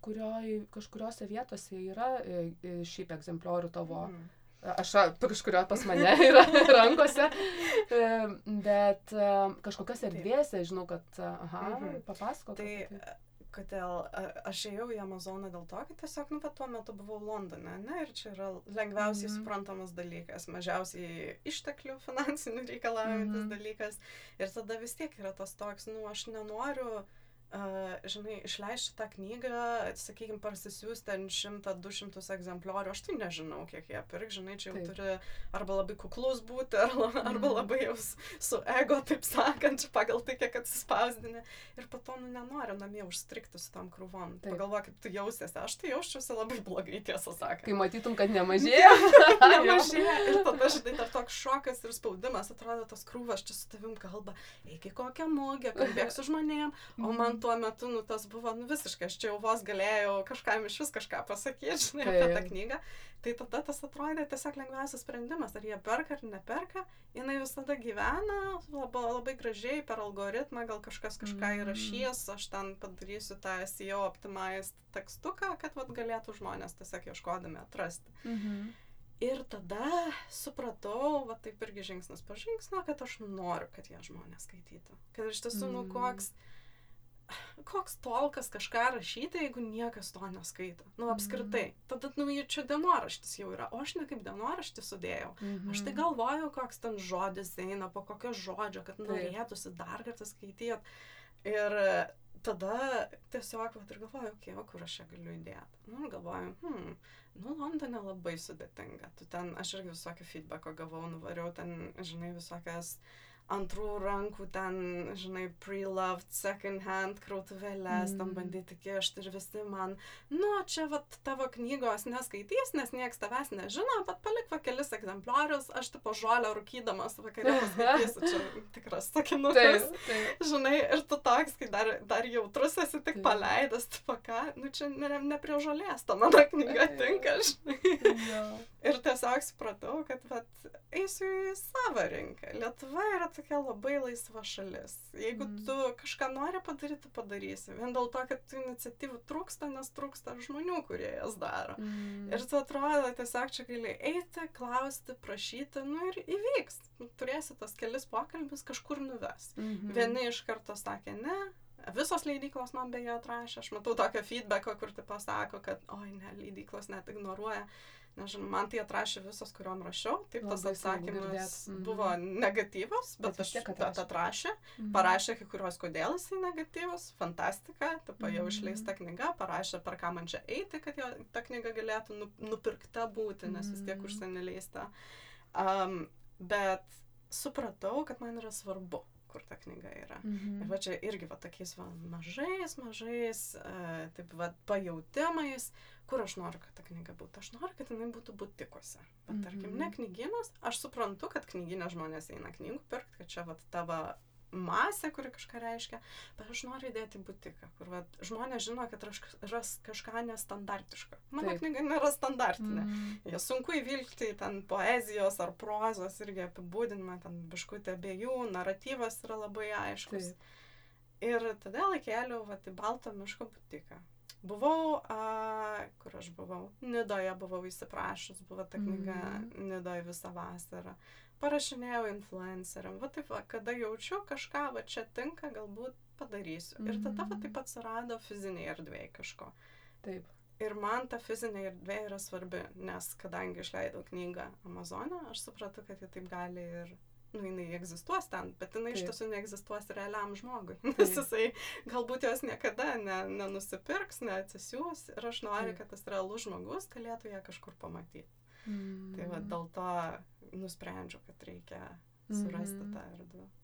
kažkuriuose vietose yra šiaip egzempliorių tavo. Aš kažkurio pas mane yra rankose, bet kažkokios erdvėse, žinau, kad, papasakok. Tai kodėl aš ėjau į Amazoną dėl to, kad tiesiog, tuo metu buvau Londone, ne, ir čia yra lengviausiai suprantamas dalykas, mažiausiai išteklių finansinių reikalaujantis dalykas, ir tada vis tiek yra tas toks, aš nenoriu, išleisti tą knygą, sakykime, parsisiųsti ten 100-200 egzempliorių, aš tai nežinau, kiek jie pirk, čia jau turi arba labai kuklus būti, arba labai jau su ego, taip sakant, pagal tai, kiek atsispausdini, ir po to, nenoriu namie užstrikti su tam krūvom. Pagalvoju, kaip tu jausiesi, aš tai jausčiausi labai blogai, tiesą sakant. Kai matytum, kad nemažėja. Nemažėja, ir tada, dar toks šokas ir spaudimas, atrodo, tas krūvas čia su tavim kalba, eik į kokią mugę, kalbėk su žmonėm, o man tuo metu, tas buvo, visiškai, aš čia jau vos galėjau kažkam iš vis kažką pasakyti, apie tą knygą. Tai tada tas atrodė tiesiog lengviausias sprendimas, ar jie perka ar neperka, jinai visada gyvena, labai gražiai per algoritmą, gal kažkas kažką įrašys, aš ten padarysiu tą SEO optimized tekstuką, kad galėtų žmonės tiesiog ieškodami atrasti. Ir tada supratau, taip irgi žingsnis po žingsnio, kad aš noriu, kad jie žmonės skaitytų. Kad iš tiesų, koks tolkas kažką rašyti, jeigu niekas to neskaito. Apskritai. Tada, čia dienoraštis jau yra, o aš ne kaip dienoraštį sudėjau. Aš tai galvoju, koks ten žodis eina, po kokio žodžio, kad norėtųsi dar kartą skaityti. Ir tada tiesiog, ir galvoju, o kur aš čia galiu įdėti. Galvoju, Londone labai sudėtinga. Aš irgi visokio feedbacko gavau, nuvariau ten, visokias antrų rankų ten, pre-loved, second hand krautuvėlės, tam bandyti kišti ir visi man, čia tavo knygos neskaitys, nes nieks tavęs nežino, bet palik kelis egzempliorius, aš tipo žolę rūkydamas vakarė paskaitysiu, čia tikras sakinukas, ir tu toks, kai dar jautrus esi tik paleidęs, tipo ką, čia ne prie žolės, ta mano knyga tinka, Ir tiesiog supratau, kad eisiu į savo rinką. Lietuva yra tokia labai laisva šalis. Jeigu tu kažką nori padaryti, tu padarysi. Vien dėl to, kad tų iniciatyvų trūksta, nes trūksta žmonių, kurie jas daro. Ir tu atrodo, tiesiog čia gali eiti, klausti, prašyti, ir įvyks. Turėsi tas kelis pokalbis, kažkur nuves. Vieni iš karto sakė ne. Visos leidyklos man beje atrašė. Aš matau tokio feedbacko, kur tai pasako, kad oi ne, leidyklos net ignoruoja. Nežinau, man tai atrašė visos, kuriuom rašiau. Taip, tas atsakymas buvo negatyvus, bet atrašė. Parašė kai kurios, kodėl jisai negatyvus. Fantastika. Jau išleista knyga. Parašė, per ką man čia eiti, kad ta knyga galėtų nupirkta būti, nes vis tiek užsienį leista. Bet supratau, kad man yra svarbu, kur ta knyga yra. Ir čia irgi tokiais mažais taip pajautimais, kur aš noriu, kad ta knyga būtų. Aš noriu, kad jinai būtų butikuose. Bet tarkim, ne knygynas. Aš suprantu, kad knyginė žmonės eina knygų pirkti, kad čia tavo masė, kuri kažką reiškia, bet aš noriu įdėti butiką, kur žmonės žino, kad ras kažką nestandartiško. Mano knyga nėra standartinė. Jie sunku įvilgti ten poezijos ar prozos irgi apibūdinimą, ten biškutė abiejų, naratyvas yra labai aiškus. Ir tada laikėliau į Balto miško butiką. Buvau, kur aš buvau? Nidoje buvau įsiprašus, buvo ta knyga Nidoje visą vasarą. Parašinėjau influenceriam, taip, kada jaučiu kažką, čia tinka, galbūt padarysiu. Ir tada taip atsirado fiziniai erdvėj kažko. Taip. Ir man ta fizinė erdvė yra svarbi, nes kadangi išleidau knygą Amazone, aš supratau, kad ji taip gali ir, jinai egzistuos ten, bet jinai iš tiesų neegzistuos realiam žmogui. Nes jisai galbūt jos niekada nenusipirks, neatsisiūs ir aš noriu, kad tas realus žmogus galėtų ją kažkur pamatyti. Tai dėl to nusprendžiau, kad reikia surasti tą erdvę.